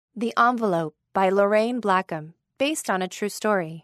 The Envelope by Lorraine Blackham, based on a true story.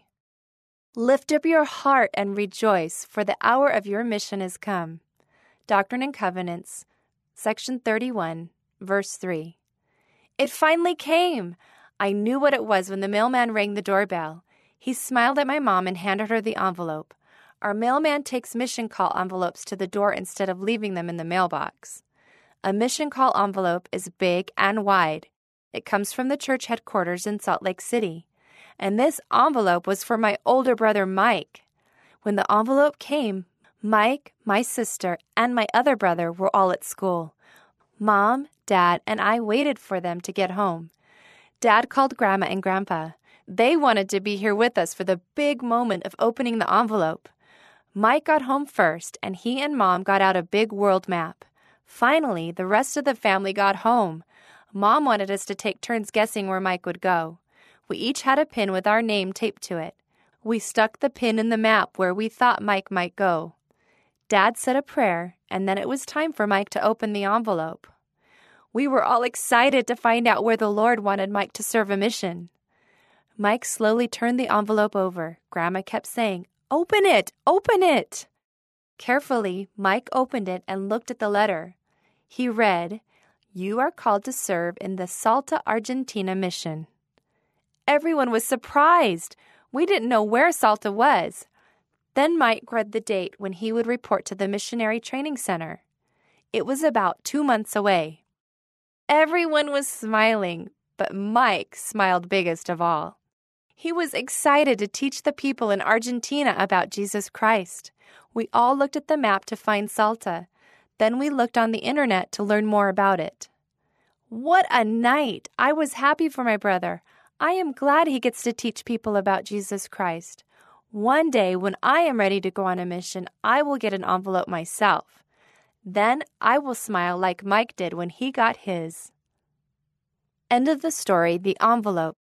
Lift up your heart and rejoice, for the hour of your mission is come. Doctrine and Covenants, section 31, verse 3. It finally came! I knew what it was when the mailman rang the doorbell. He smiled at my mom and handed her the envelope. Our mailman takes mission call envelopes to the door instead of leaving them in the mailbox. A mission call envelope is big and wide. It comes from the church headquarters in Salt Lake City. And this envelope was for my older brother, Mike. When the envelope came, Mike, my sister, and my other brother were all at school. Mom, Dad, and I waited for them to get home. Dad called Grandma and Grandpa. They wanted to be here with us for the big moment of opening the envelope. Mike got home first, and he and Mom got out a big world map. Finally, the rest of the family got home. Mom wanted us to take turns guessing where Mike would go. We each had a pin with our name taped to it. We stuck the pin in the map where we thought Mike might go. Dad said a prayer, and then it was time for Mike to open the envelope. We were all excited to find out where the Lord wanted Mike to serve a mission. Mike slowly turned the envelope over. Grandma kept saying, "Open it! Open it!" Carefully, Mike opened it and looked at the letter. He read, "You are called to serve in the Salta, Argentina mission." Everyone was surprised. We didn't know where Salta was. Then Mike read the date when he would report to the Missionary Training Center. It was about 2 months away. Everyone was smiling, but Mike smiled biggest of all. He was excited to teach the people in Argentina about Jesus Christ. We all looked at the map to find Salta. Then we looked on the internet to learn more about it. What a night! I was happy for my brother. I am glad he gets to teach people about Jesus Christ. One day, when I am ready to go on a mission, I will get an envelope myself. Then I will smile like Mike did when he got his. End of the story, The Envelope,